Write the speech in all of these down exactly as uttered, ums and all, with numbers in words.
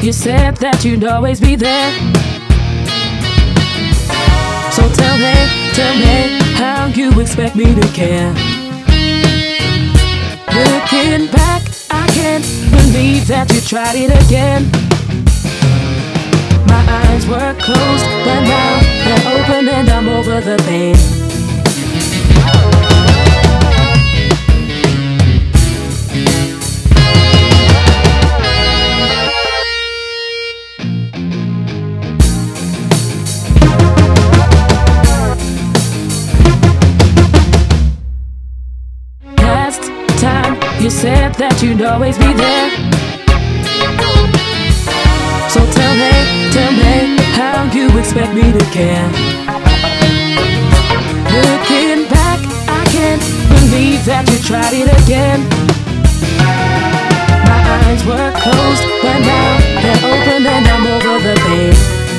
you said that you'd always be there. So tell me, tell me, how you expect me to care? Looking back, I can't believe that you tried it again. My eyes were closed, but now they're open and I'm over the pain. Last time you said that you'd always be there. So tell me, tell me, how you expect me to care? Looking back, I can't believe that you tried it again. My eyes were closed, but now they're open and I'm over the pain.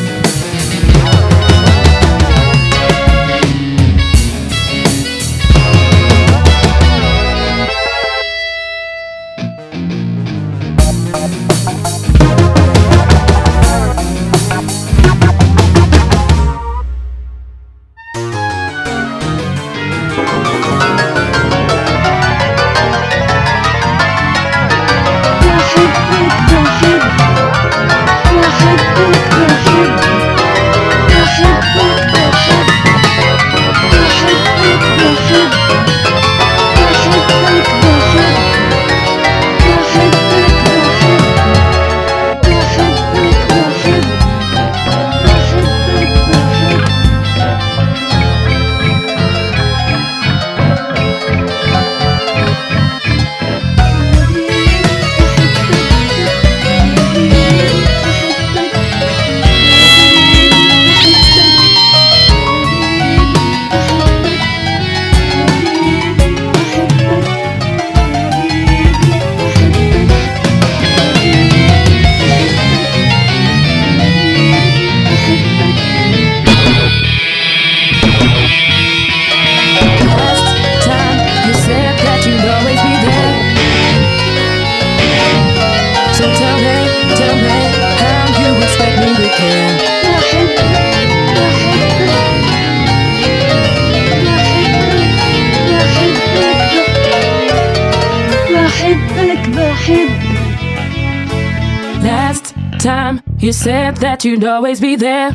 Last time you said that you'd always be there.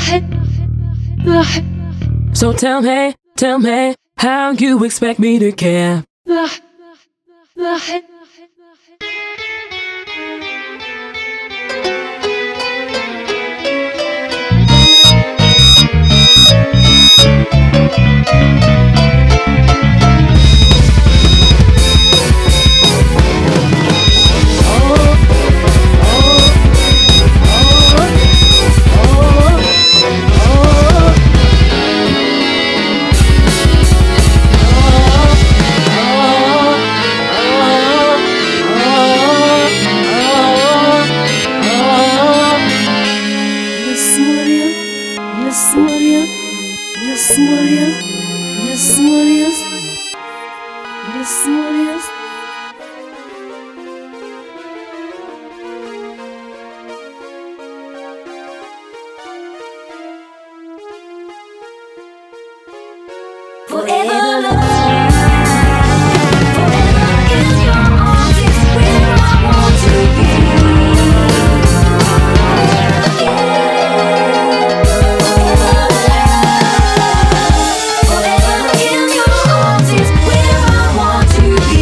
So tell me, tell me, how you expect me to care? Forever love, forever in your arms is where I want to be. Again, forever love, forever in your arms is where I want to be.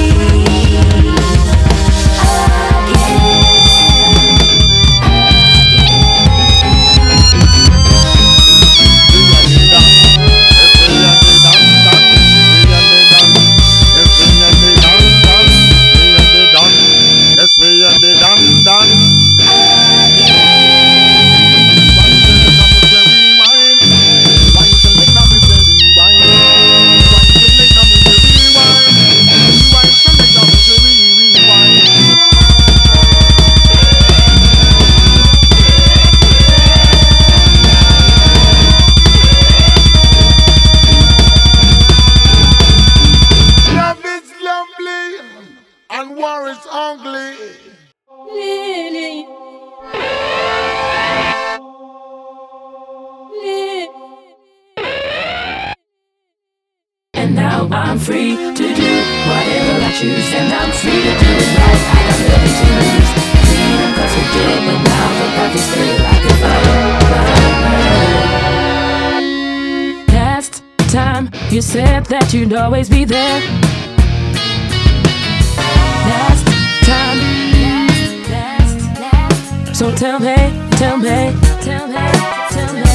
Again, again. now I'm free to do whatever I choose, and I'm free to do it right. I got nothing to lose. Freedom comes with guilt, but now the path is clear. I can follow. Last time you said that you'd always be there. Last time, last, last, last. So tell me, tell me, tell me, tell me.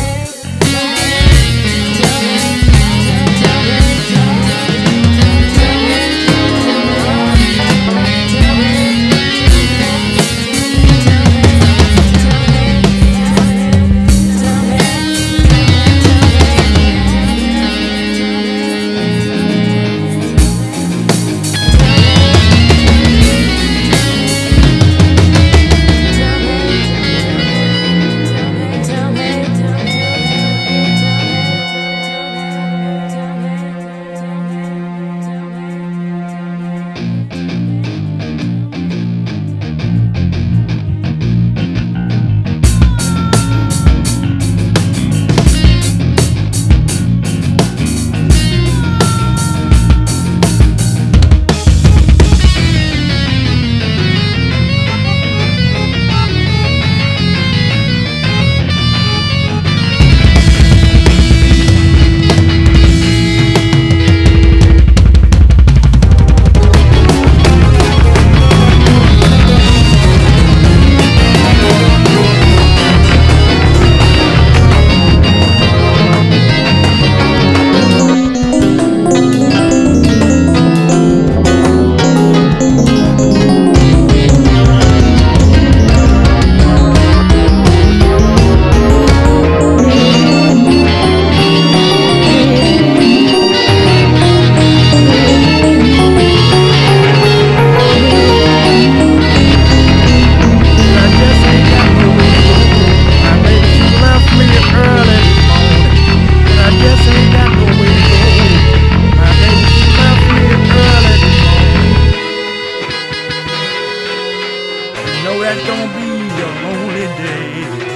That's gonna be a lonely day.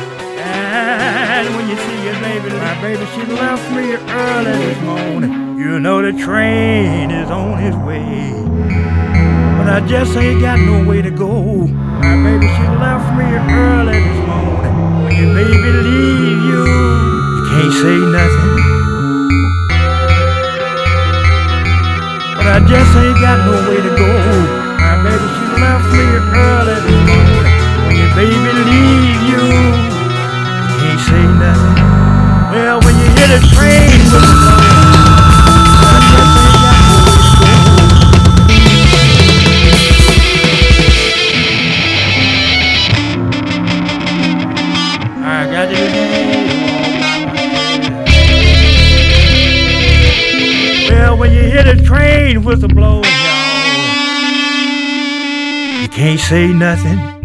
And when you see your baby, my baby, she left me early this morning. You know the train is on its way, but I just ain't got no way to go. My baby, she left me early this morning. When your baby leave you, you can't say nothing. But I just ain't got no way to go. My baby, she left me early this morning. When your baby leave you, you can't say nothing. Well, when you hear the train whistle, I just ain't got no way to go. I got to leave. Well, when you hear the train whistle blowing, y'all, you can't say nothing.